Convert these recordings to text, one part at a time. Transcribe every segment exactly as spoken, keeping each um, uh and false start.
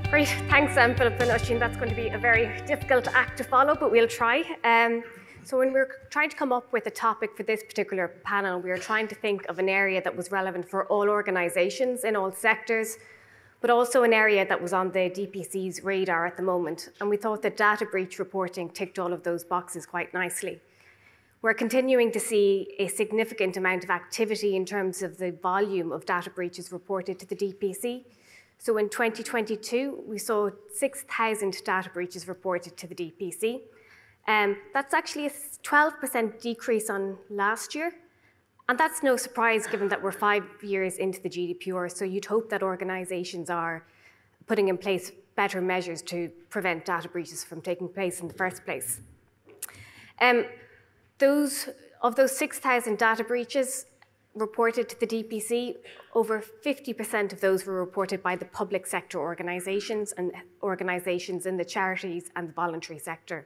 Great, thanks um, Philip and Oisin. That's going to be a very difficult act to follow, but we'll try. Um, so when we we're trying to come up with a topic for this particular panel, we were trying to think of an area that was relevant for all organisations in all sectors, but also an area that was on the D P C's radar at the moment. And we thought that data breach reporting ticked all of those boxes quite nicely. We're continuing to see a significant amount of activity in terms of the volume of data breaches reported to the D P C. So in twenty twenty-two, we saw six thousand data breaches reported to the D P C. Um, that's actually a twelve percent decrease on last year. And that's no surprise given that we're five years into the G D P R, so you'd hope that organisations are putting in place better measures to prevent data breaches from taking place in the first place. Um, those, of those six thousand data breaches reported to the D P C, over fifty percent of those were reported by the public sector organisations and organisations in the charities and the voluntary sector.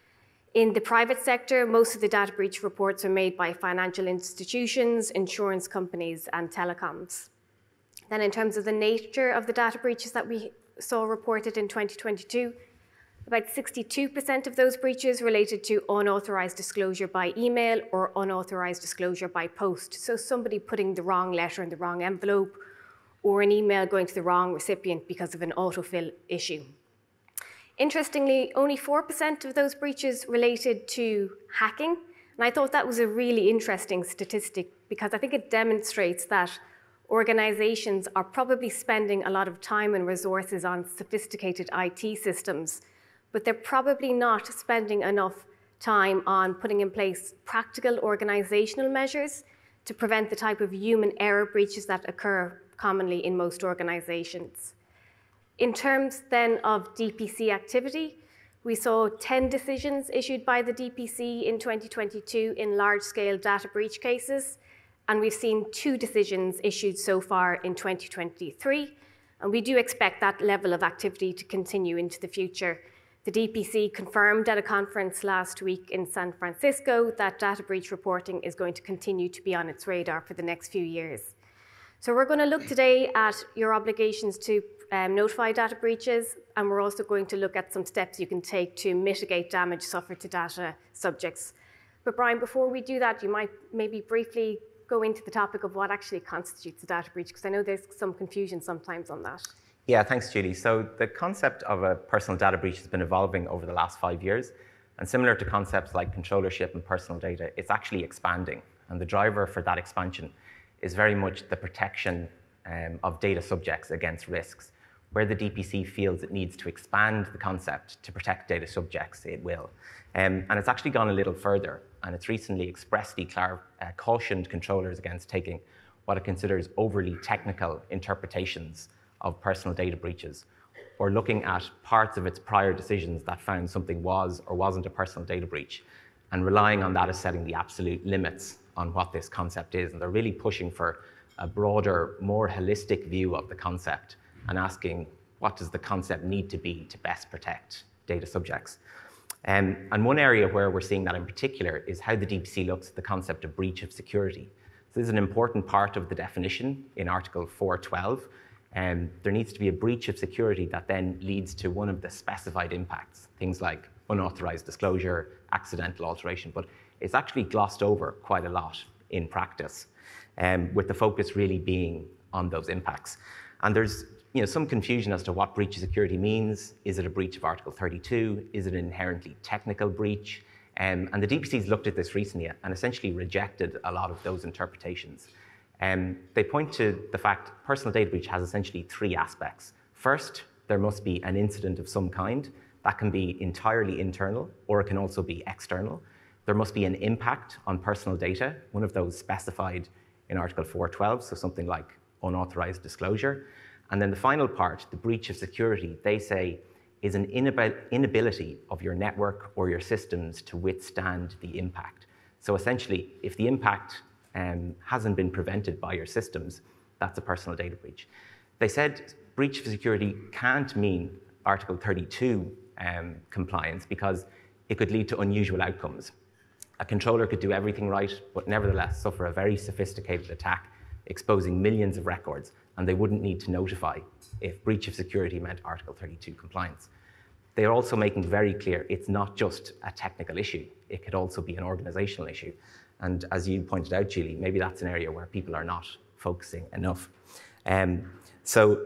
In the private sector, most of the data breach reports are made by financial institutions, insurance companies, and telecoms. Then in terms of the nature of the data breaches that we saw reported in twenty twenty-two, about sixty-two percent of those breaches related to unauthorised disclosure by email or unauthorised disclosure by post. So somebody putting the wrong letter in the wrong envelope or an email going to the wrong recipient because of an autofill issue. Interestingly, only four percent of those breaches related to hacking. And I thought that was a really interesting statistic because I think it demonstrates that organisations are probably spending a lot of time and resources on sophisticated I T systems, but they're probably not spending enough time on putting in place practical organisational measures to prevent the type of human error breaches that occur commonly in most organisations. In terms then of D P C activity, we saw ten decisions issued by the D P C in twenty twenty-two in large-scale data breach cases, and we've seen two decisions issued so far in twenty twenty-three, and we do expect that level of activity to continue into the future. The D P C confirmed at a conference last week in San Francisco that data breach reporting is going to continue to be on its radar for the next few years. So we're going to look today at your obligations to um, notify data breaches, and we're also going to look at some steps you can take to mitigate damage suffered to data subjects. But Brian, before we do that, you might maybe briefly go into the topic of what actually constitutes a data breach, because I know there's some confusion sometimes on that. Yeah, thanks, Julie. So the concept of a personal data breach has been evolving over the last five years. And similar to concepts like controllership and personal data, it's actually expanding. And the driver for that expansion is very much the protection um, of data subjects against risks. Where the D P C feels it needs to expand the concept to protect data subjects, it will. Um, and it's actually gone a little further. And it's recently expressly clar- uh, cautioned controllers against taking what it considers overly technical interpretations of personal data breaches, or looking at parts of its prior decisions that found something was or wasn't a personal data breach, and relying on that as setting the absolute limits on what this concept is. And they're really pushing for a broader, more holistic view of the concept and asking, what does the concept need to be to best protect data subjects? Um, and one area where we're seeing that in particular is how the D P C looks at the concept of breach of security. So this is an important part of the definition in Article four twelve. Um, there needs to be a breach of security that then leads to one of the specified impacts, things like unauthorized disclosure, accidental alteration, but it's actually glossed over quite a lot in practice, um, with the focus really being on those impacts. And there's you know, some confusion as to what breach of security means. Is it a breach of Article thirty-two? Is it an inherently technical breach? Um, and the D P C's looked at this recently and essentially rejected a lot of those interpretations. Um, they point to the fact personal data breach has essentially three aspects. First, there must be an incident of some kind. That can be entirely internal, or it can also be external. There must be an impact on personal data, one of those specified in Article four twelve, so something like unauthorized disclosure. And then the final part, the breach of security, they say is an inability of your network or your systems to withstand the impact. So essentially, if the impact Um, hasn't been prevented by your systems, that's a personal data breach. They said breach of security can't mean Article thirty-two um, compliance because it could lead to unusual outcomes. A controller could do everything right, but nevertheless suffer a very sophisticated attack exposing millions of records, and they wouldn't need to notify if breach of security meant Article thirty-two compliance. They're also making very clear it's not just a technical issue, it could also be an organizational issue. And as you pointed out, Julie, maybe that's an area where people are not focusing enough. Um, so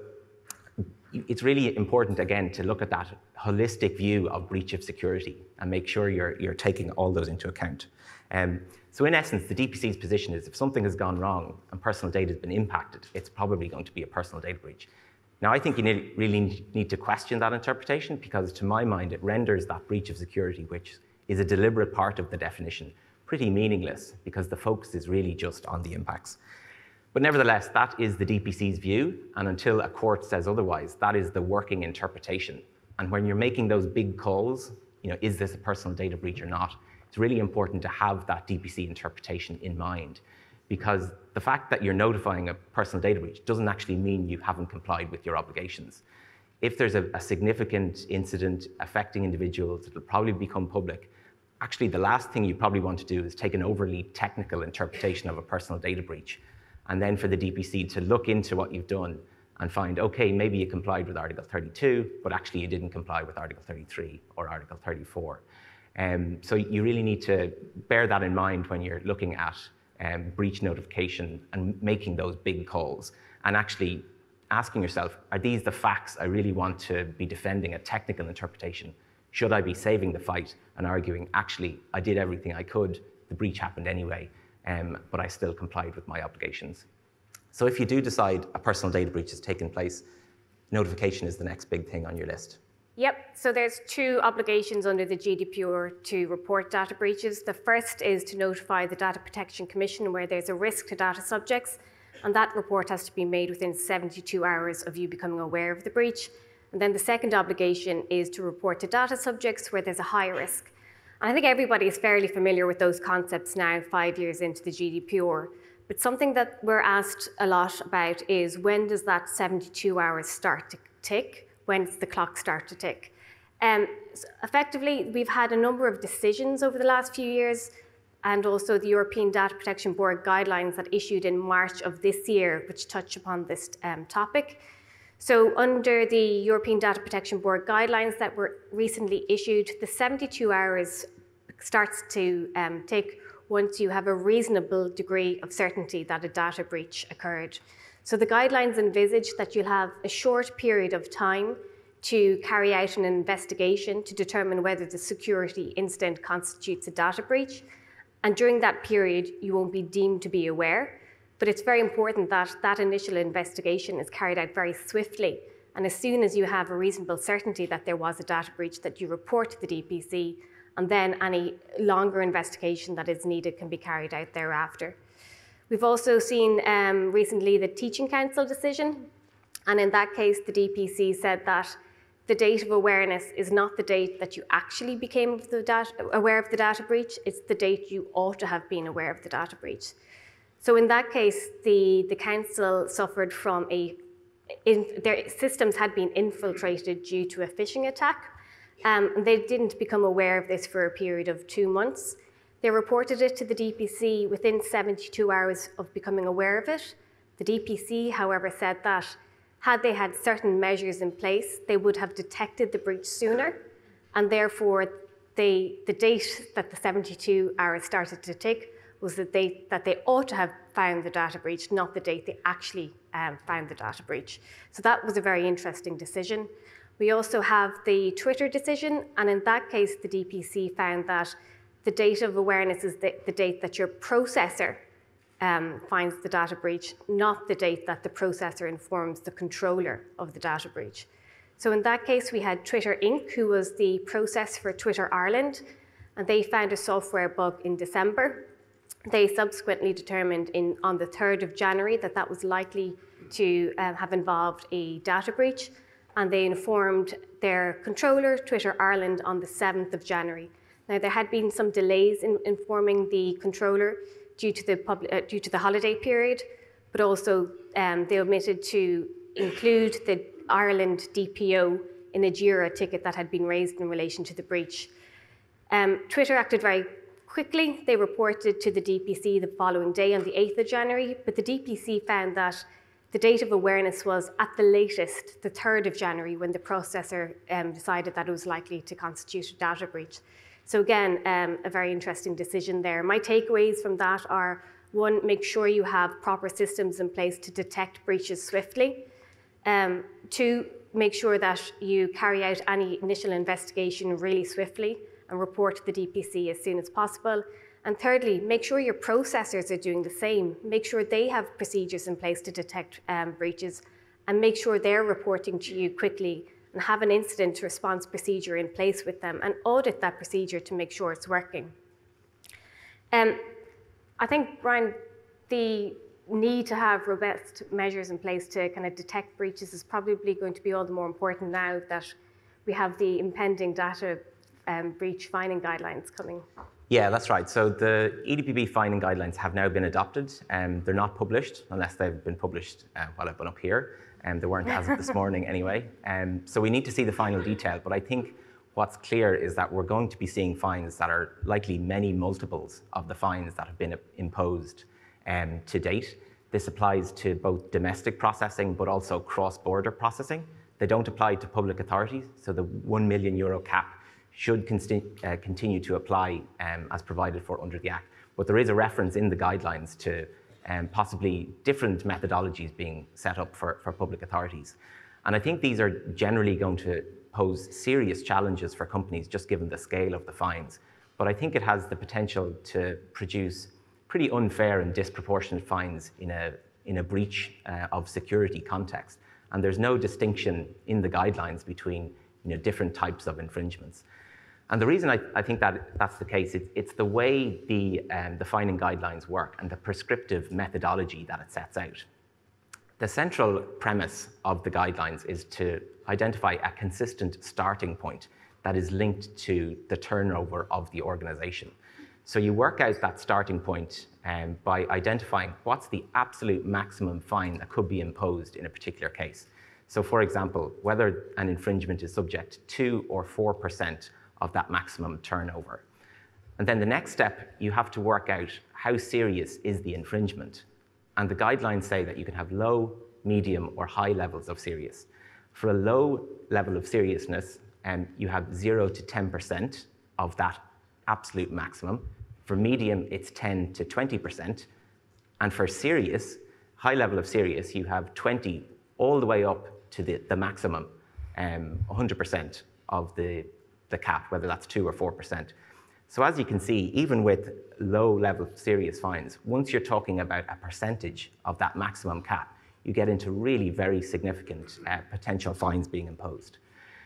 it's really important, again, to look at that holistic view of breach of security and make sure you're, you're taking all those into account. Um, so in essence, the D P C's position is if something has gone wrong and personal data has been impacted, it's probably going to be a personal data breach. Now, I think you need, really need to question that interpretation because, to my mind, it renders that breach of security, which is a deliberate part of the definition, pretty meaningless because the focus is really just on the impacts. But nevertheless, that is the D P C's view, and until a court says otherwise, that is the working interpretation. And when you're making those big calls, you know, is this a personal data breach or not, it's really important to have that D P C interpretation in mind, because the fact that you're notifying a personal data breach doesn't actually mean you haven't complied with your obligations. If there's a, a significant incident affecting individuals, it'll probably become public. Actually, the last thing you probably want to do is take an overly technical interpretation of a personal data breach, and then for the D P C to look into what you've done and find, okay, maybe you complied with Article thirty-two, but actually you didn't comply with Article thirty-three or Article thirty-four. Um, so you really need to bear that in mind when you're looking at um, breach notification and making those big calls, and actually asking yourself, are these the facts I really want to be defending a technical interpretation? Should I be saving the fight and arguing, actually, I did everything I could, the breach happened anyway, um, but I still complied with my obligations? So if you do decide a personal data breach has taken place, notification is the next big thing on your list. Yep, so there's two obligations under the G D P R to report data breaches. The first is to notify the Data Protection Commission where there's a risk to data subjects, and that report has to be made within seventy-two hours of you becoming aware of the breach. And then the second obligation is to report to data subjects where there's a high risk. And I think everybody is fairly familiar with those concepts now, five years into the G D P R. But something that we're asked a lot about is, when does that seventy-two hours start to tick? When does the clock start to tick? Um, so effectively, we've had a number of decisions over the last few years, and also the European Data Protection Board guidelines that issued in March of this year, which touch upon this um, topic. So under the European Data Protection Board guidelines that were recently issued, the seventy-two hours starts to um, take once you have a reasonable degree of certainty that a data breach occurred. So the guidelines envisage that you'll have a short period of time to carry out an investigation to determine whether the security incident constitutes a data breach. And during that period, you won't be deemed to be aware. But it's very important that that initial investigation is carried out very swiftly. And as soon as you have a reasonable certainty that there was a data breach, that you report to the D P C, and then any longer investigation that is needed can be carried out thereafter. We've also seen um, recently the Teaching Council decision, and in that case, the D P C said that the date of awareness is not the date that you actually became the data, aware of the data breach, it's the date you ought to have been aware of the data breach. So in that case, the, the council suffered from a, in, their systems had been infiltrated due to a phishing attack. Um, and they didn't become aware of this for a period of two months. They reported it to the D P C within seventy-two hours of becoming aware of it. The D P C, however, said that had they had certain measures in place, they would have detected the breach sooner, and therefore they, the date that the seventy-two hours started to tick was the date that they ought to have found the data breach, not the date they actually um, found the data breach. So that was a very interesting decision. We also have the Twitter decision, and in that case, the D P C found that the date of awareness is the, the date that your processor um, finds the data breach, not the date that the processor informs the controller of the data breach. So in that case, we had Twitter Incorporated, who was the process for Twitter Ireland, and they found a software bug in December. They subsequently determined in, on the third of January that that was likely to uh, have involved a data breach, and they informed their controller, Twitter Ireland, on the seventh of January. Now, there had been some delays in informing the controller due to the, public, uh, due to the holiday period, but also um, they omitted to include the Ireland D P O in a JIRA ticket that had been raised in relation to the breach. Um, Twitter acted very Quickly, they reported to the D P C the following day on the eighth of January, but the D P C found that the date of awareness was at the latest the third of January when the processor um, decided that it was likely to constitute a data breach. So again, um, a very interesting decision there. My takeaways from that are, one, make sure you have proper systems in place to detect breaches swiftly. Um, two, make sure that you carry out any initial investigation really swiftly and report to the D P C as soon as possible. And thirdly, make sure your processors are doing the same. Make sure they have procedures in place to detect um, breaches, and make sure they're reporting to you quickly and have an incident response procedure in place with them and audit that procedure to make sure it's working. Um, I think, Brian, the need to have robust measures in place to kind of detect breaches is probably going to be all the more important now that we have the impending data um, breach fining guidelines coming. Yeah, that's right. So the E D P B fining guidelines have now been adopted. Um, they're not published unless they've been published uh, while I've been up here. Um, they weren't as of this morning anyway. Um, so we need to see the final detail. But I think what's clear is that we're going to be seeing fines that are likely many multiples of the fines that have been imposed um, to date. This applies to both domestic processing, but also cross-border processing. They don't apply to public authorities. So the one million euro cap should uh, continue to apply um, as provided for under the Act. But there is a reference in the guidelines to um, possibly different methodologies being set up for, for public authorities. And I think these are generally going to pose serious challenges for companies just given the scale of the fines. But I think it has the potential to produce pretty unfair and disproportionate fines in a, in a breach uh, of security context. And there's no distinction in the guidelines between you know, different types of infringements. And the reason I, I think that that's the case, it's, it's the way the, um, the fining guidelines work and the prescriptive methodology that it sets out. The central premise of the guidelines is to identify a consistent starting point that is linked to the turnover of the organization. So you work out that starting point um, by identifying what's the absolute maximum fine that could be imposed in a particular case. So for example, whether an infringement is subject to two or four percent of that maximum turnover. And then the next step, you have to work out how serious is the infringement. And the guidelines say that you can have low, medium, or high levels of serious. For a low level of seriousness, um, you have zero to ten percent of that absolute maximum. For medium, it's ten to twenty percent. And for serious, high level of serious, you have twenty all the way up to the, the maximum, um, one hundred percent of the, the cap, whether that's two or four percent. So as you can see, even with low level serious fines, once you're talking about a percentage of that maximum cap, you get into really very significant uh, potential fines being imposed.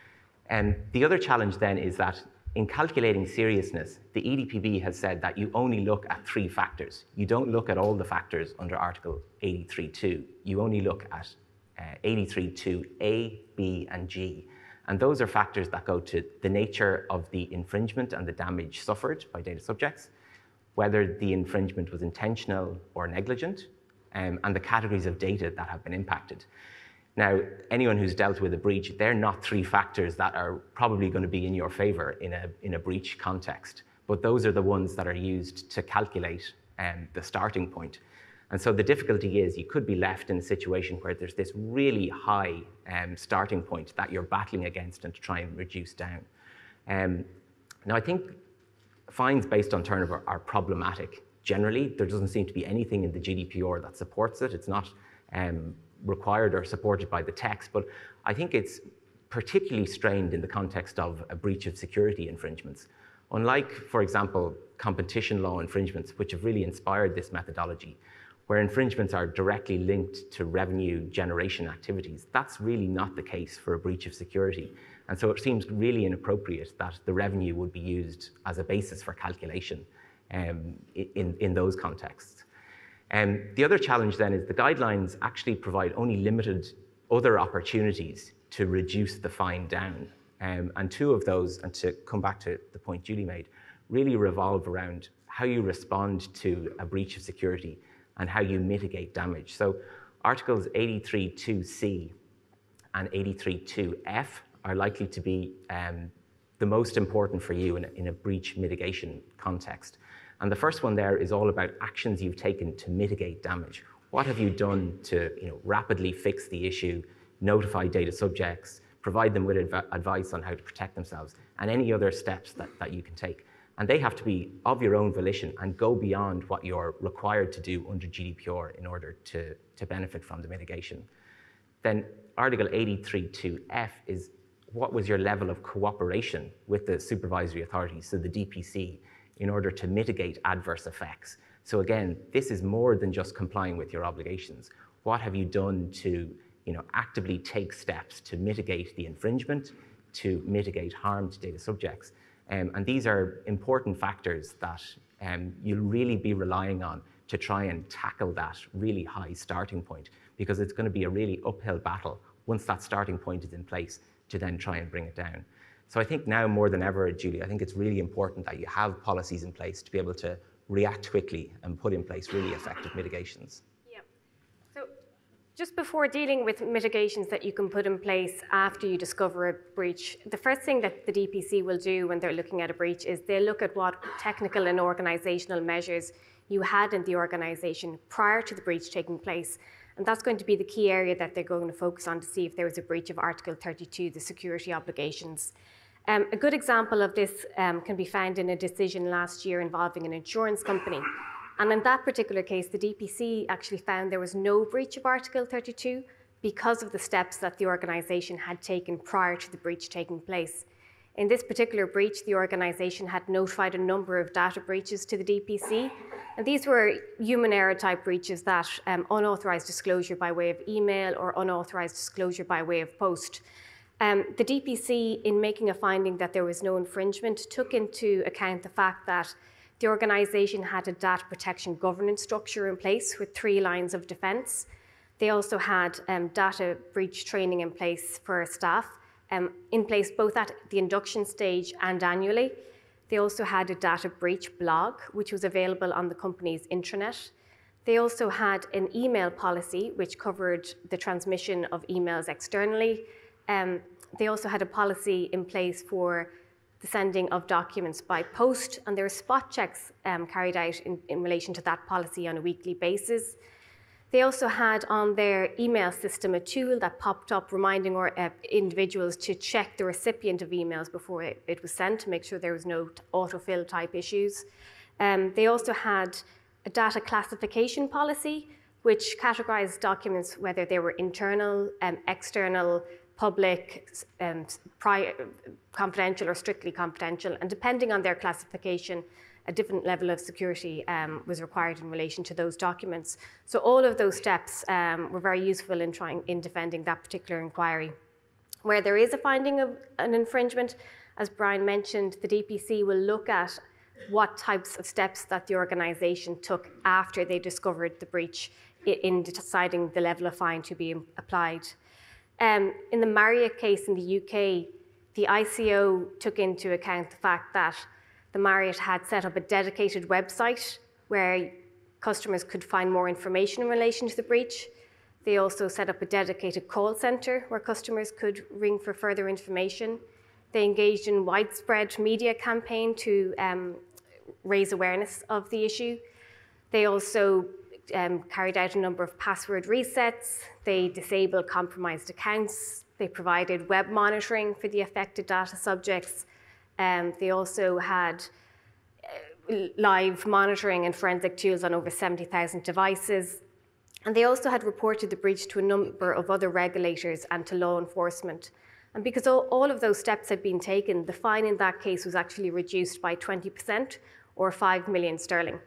And the other challenge then is that in calculating seriousness, the E D P B has said that you only look at three factors. You don't look at all the factors under Article eighty-three point two. You only look at uh, eighty-three point two A, B, and G. And those are factors that go to the nature of the infringement and the damage suffered by data subjects, whether the infringement was intentional or negligent, um, and the categories of data that have been impacted. Now, anyone who's dealt with a breach, they're not three factors that are probably going to be in your favor in a, in a breach context, but those are the ones that are used to calculate um, the starting point. And so the difficulty is you could be left in a situation where there's this really high um, starting point that you're battling against and to try and reduce down. Um, now, I think fines based on turnover are problematic. Generally, there doesn't seem to be anything in the G D P R that supports it. It's not um, required or supported by the text, but I think it's particularly strained in the context of a breach of security infringements. Unlike, for example, competition law infringements, which have really inspired this methodology, where infringements are directly linked to revenue generation activities, that's really not the case for a breach of security. And so it seems really inappropriate that the revenue would be used as a basis for calculation um, in, in those contexts. Um, the other challenge then is the guidelines actually provide only limited other opportunities to reduce the fine down. Um, and two of those, and to come back to the point Julie made, really revolve around how you respond to a breach of security and how you mitigate damage. So Articles eighty-three point two C and eighty-three point two F are likely to be um, the most important for you in a, in a breach mitigation context. And the first one there is all about actions you've taken to mitigate damage. What have you done to you know, rapidly fix the issue, notify data subjects, provide them with adv advice on how to protect themselves, and any other steps that, that you can take. And they have to be of your own volition and go beyond what you're required to do under G D P R in order to, to benefit from the mitigation. Then Article eighty-three two F is what was your level of cooperation with the supervisory authorities, so the D P C, in order to mitigate adverse effects. So again, this is more than just complying with your obligations. What have you done to you know, actively take steps to mitigate the infringement, to mitigate harm to data subjects? Um, and these are important factors that um, you'll really be relying on to try and tackle that really high starting point, because it's going to be a really uphill battle once that starting point is in place to then try and bring it down. So I think now more than ever, Julie, I think it's really important that you have policies in place to be able to react quickly and put in place really effective mitigations. Yeah. So just before dealing with mitigations that you can put in place after you discover a breach, the first thing that the D P C will do when they're looking at a breach is they'll look at what technical and organizational measures you had in the organization prior to the breach taking place. And that's going to be the key area that they're going to focus on to see if there was a breach of Article thirty-two, the security obligations. Um, a good example of this um, can be found in a decision last year involving an insurance company. And in that particular case, the D P C actually found there was no breach of Article thirty-two because of the steps that the organisation had taken prior to the breach taking place. In this particular breach, the organisation had notified a number of data breaches to the D P C, and these were human error type breaches that um, unauthorised disclosure by way of email or unauthorised disclosure by way of post. Um, the D P C, in making a finding that there was no infringement, took into account the fact that the organisation had a data protection governance structure in place with three lines of defence. They also had um, data breach training in place for staff, um, in place both at the induction stage and annually. They also had a data breach blog, which was available on the company's intranet. They also had an email policy, which covered the transmission of emails externally. Um, they also had a policy in place for the sending of documents by post, and there were spot checks um, carried out in, in relation to that policy on a weekly basis. They also had on their email system a tool that popped up reminding or, uh, individuals to check the recipient of emails before it, it was sent to make sure there was no autofill type issues. Um, they also had a data classification policy, which categorized documents whether they were internal, um, external, public, um, pri confidential or strictly confidential, and depending on their classification, a different level of security um, was required in relation to those documents. So all of those steps um, were very useful in trying in defending that particular inquiry. Where there is a finding of an infringement, as Brian mentioned, the D P C will look at what types of steps that the organisation took after they discovered the breach in deciding the level of fine to be applied. Um, in the Marriott case in the U K, the I C O took into account the fact that the Marriott had set up a dedicated website where customers could find more information in relation to the breach. They also set up a dedicated call centre where customers could ring for further information. They engaged in widespread media campaign to um, raise awareness of the issue. They also um, carried out a number of password resets. They disabled compromised accounts. They provided web monitoring for the affected data subjects. Um, they also had uh, live monitoring and forensic tools on over seventy thousand devices. And they also had reported the breach to a number of other regulators and to law enforcement. And because all, all of those steps had been taken, the fine in that case was actually reduced by twenty percent or five million sterling.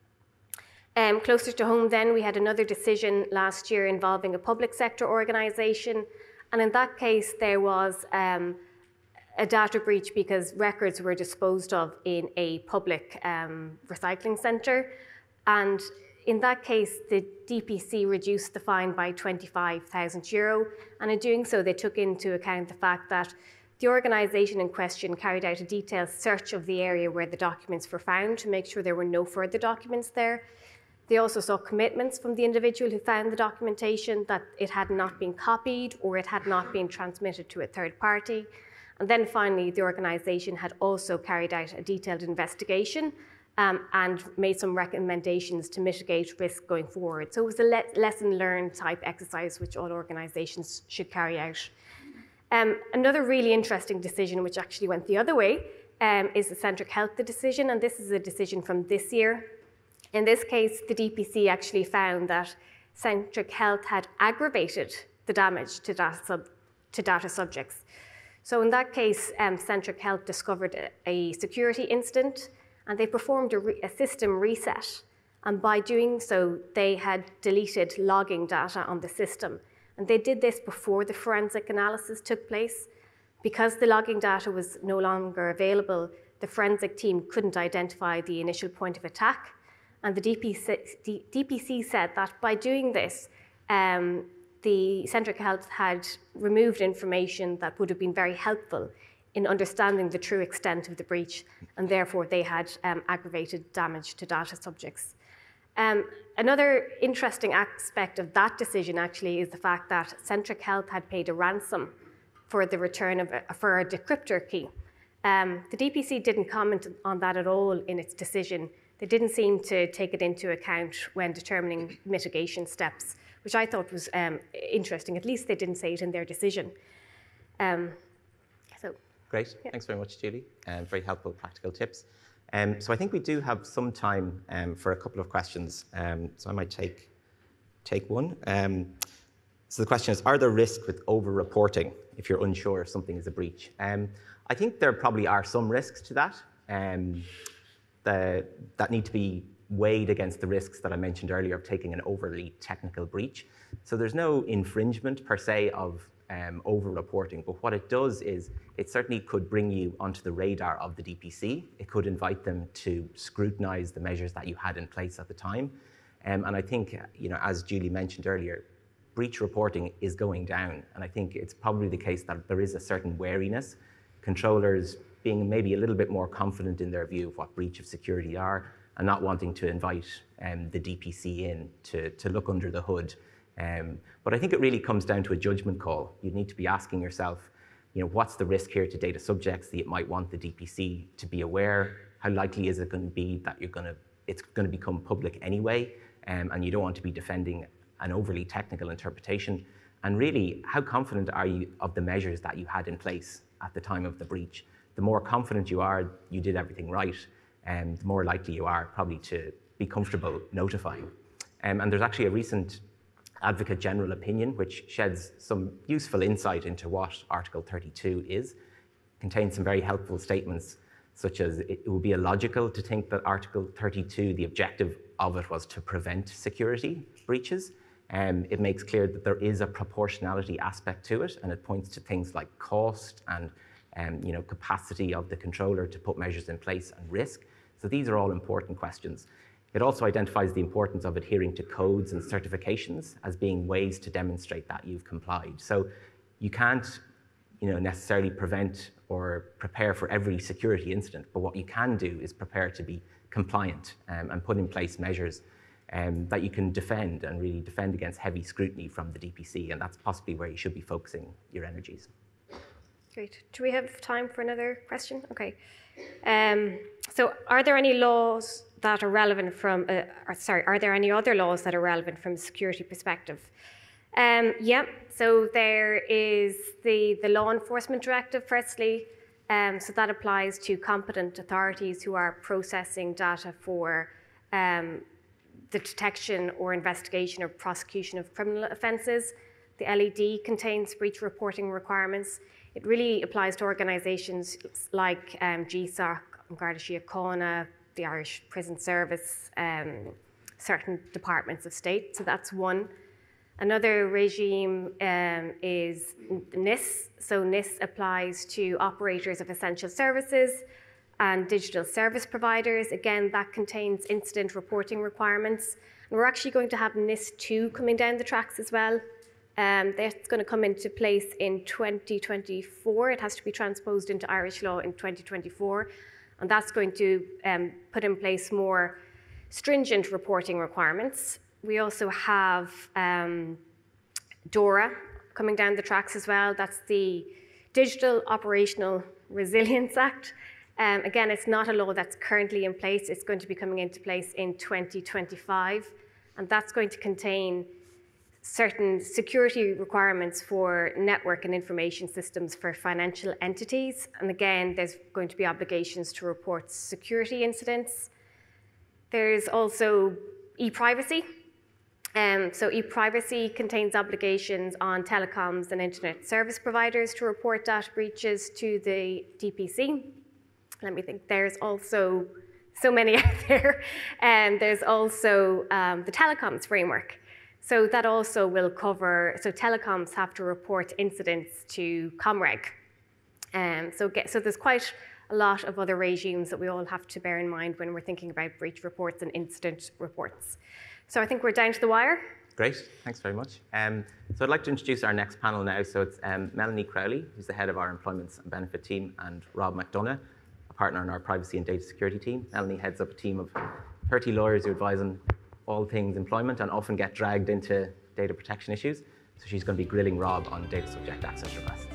Um, closer to home then, we had another decision last year involving a public sector organisation. And in that case, there was um, a data breach because records were disposed of in a public um, recycling centre. And in that case, the D P C reduced the fine by twenty-five thousand euro. And in doing so, they took into account the fact that the organisation in question carried out a detailed search of the area where the documents were found to make sure there were no further documents there. They also saw commitments from the individual who found the documentation that it had not been copied or it had not been transmitted to a third party. And then finally, the organisation had also carried out a detailed investigation um, and made some recommendations to mitigate risk going forward. So it was a le lesson learned type exercise which all organisations should carry out. Um, another really interesting decision, which actually went the other way, um, is the Centric Health decision, and this is a decision from this year. In this case, the D P C actually found that Centric Health had aggravated the damage to data, sub to data subjects. So in that case, um, Centric Health discovered a, a security incident, and they performed a, re a system reset. And by doing so, they had deleted logging data on the system. And they did this before the forensic analysis took place. Because the logging data was no longer available, the forensic team couldn't identify the initial point of attack. And the D P C, D P C said that by doing this, um, the Centric Health had removed information that would have been very helpful in understanding the true extent of the breach, and therefore they had um, aggravated damage to data subjects. Um, another interesting aspect of that decision actually is the fact that Centric Health had paid a ransom for the return of a, for a decryptor key. Um, the D P C didn't comment on that at all in its decision. They didn't seem to take it into account when determining mitigation steps, which I thought was um, interesting. At least they didn't say it in their decision. Um, so, Great, yeah. Thanks very much, Julie. Um, very helpful practical tips. Um, so I think we do have some time um, for a couple of questions. Um, so I might take, take one. Um, so the question is, are there risks with over-reporting if you're unsure if something is a breach? Um, I think there probably are some risks to that. Um, the, that need to be weighed against the risks that I mentioned earlier of taking an overly technical breach. So there's no infringement per se of um, over-reporting, but what it does is it certainly could bring you onto the radar of the D P C. It could invite them to scrutinize the measures that you had in place at the time. Um, and I think, you know, as Julie mentioned earlier, breach reporting is going down. And I think it's probably the case that there is a certain wariness. Controllers being maybe a little bit more confident in their view of what breach of security are, and not wanting to invite um, the D P C in to, to look under the hood. Um, but I think it really comes down to a judgment call. You need to be asking yourself, you know, what's the risk here to data subjects that you might want the D P C to be aware? How likely is it going to be that you're going to, it's going to become public anyway? Um, and you don't want to be defending an overly technical interpretation. And really, how confident are you of the measures that you had in place at the time of the breach? The more confident you are you did everything right, and the more likely you are probably to be comfortable notifying. Um, and there's actually a recent Advocate General opinion which sheds some useful insight into what Article thirty-two is. It contains some very helpful statements, such as it would be illogical to think that Article thirty-two, the objective of it was to prevent security breaches. Um, it makes clear that there is a proportionality aspect to it, and it points to things like cost and um, you know, capacity of the controller to put measures in place and risk. So these are all important questions. It also identifies the importance of adhering to codes and certifications as being ways to demonstrate that you've complied. So you can't, you know, necessarily prevent or prepare for every security incident, but what you can do is prepare to be compliant um, and put in place measures um, that you can defend and really defend against heavy scrutiny from the D P C, and that's possibly where you should be focusing your energies. Great. Do we have time for another question? Okay. Um, so are there any laws that are relevant from, uh, or sorry, are there any other laws that are relevant from a security perspective? Um, yeah, so there is the, the Law Enforcement Directive, firstly. Um, so that applies to competent authorities who are processing data for um, the detection or investigation or prosecution of criminal offences. The L E D contains breach reporting requirements. It really applies to organisations like um, G S O C, Garda Síochána, the Irish Prison Service, um, certain departments of state. So that's one. Another regime um, is N I S. So N I S applies to operators of essential services and digital service providers. Again, that contains incident reporting requirements. And we're actually going to have N I S two coming down the tracks as well. Um, that's going to come into place in twenty twenty-four. It has to be transposed into Irish law in twenty twenty-four. And that's going to um, put in place more stringent reporting requirements. We also have um, DORA coming down the tracks as well. That's the Digital Operational Resilience Act. Um, again, it's not a law that's currently in place. It's going to be coming into place in twenty twenty-five, and that's going to contain certain security requirements for network and information systems for financial entities. And again, there's going to be obligations to report security incidents. There's also e-privacy. Um, so e-privacy contains obligations on telecoms and internet service providers to report data breaches to the D P C. Let me think, there's also so many out there. And there's also um, the telecoms framework. So that also will cover, so telecoms have to report incidents to ComReg. Um, so, get, so there's quite a lot of other regimes that we all have to bear in mind when we're thinking about breach reports and incident reports. So I think we're down to the wire. Great, thanks very much. Um, so I'd like to introduce our next panel now. So it's um, Melanie Crowley, who's the head of our employment and benefit team, and Rob McDonough, a partner in our privacy and data security team. Melanie heads up a team of thirty lawyers who advise on all things employment and often get dragged into data protection issues. So she's going to be grilling Rob on data subject access requests.